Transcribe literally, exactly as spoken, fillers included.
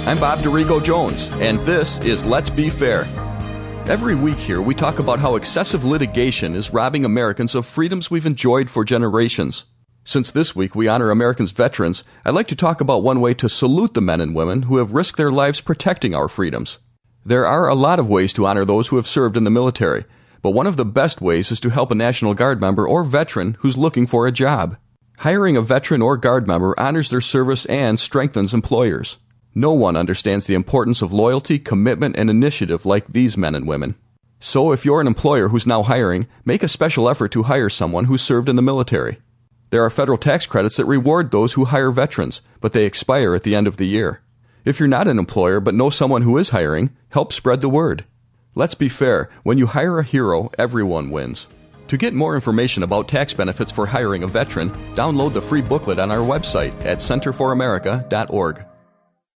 I'm Bob DeRigo Jones, and this is Let's Be Fair. Every week here, we talk about how excessive litigation is robbing Americans of freedoms we've enjoyed for generations. Since this week we honor Americans' veterans, I'd like to talk about one way to salute the men and women who have risked their lives protecting our freedoms. There are a lot of ways to honor those who have served in the military, but one of the best ways is to help a National Guard member or veteran who's looking for a job. Hiring a veteran or Guard member honors their service and strengthens employers. No one understands the importance of loyalty, commitment, and initiative like these men and women. So if you're an employer who's now hiring, make a special effort to hire someone who served in the military. There are federal tax credits that reward those who hire veterans, but they expire at the end of the year. If you're not an employer but know someone who is hiring, help spread the word. Let's be fair. When you hire a hero, everyone wins. To get more information about tax benefits for hiring a veteran, download the free booklet on our website at center for america dot org.